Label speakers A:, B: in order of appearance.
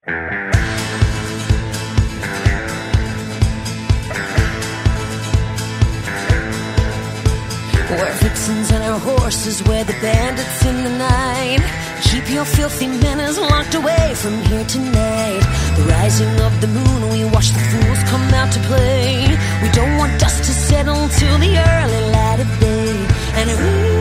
A: We're vixens and our horses, we're the bandits in the night. Keep your filthy manners locked away from here tonight. The rising of the moon, we watch the fools come out to play. We don't want dust to settle till the early light of day. And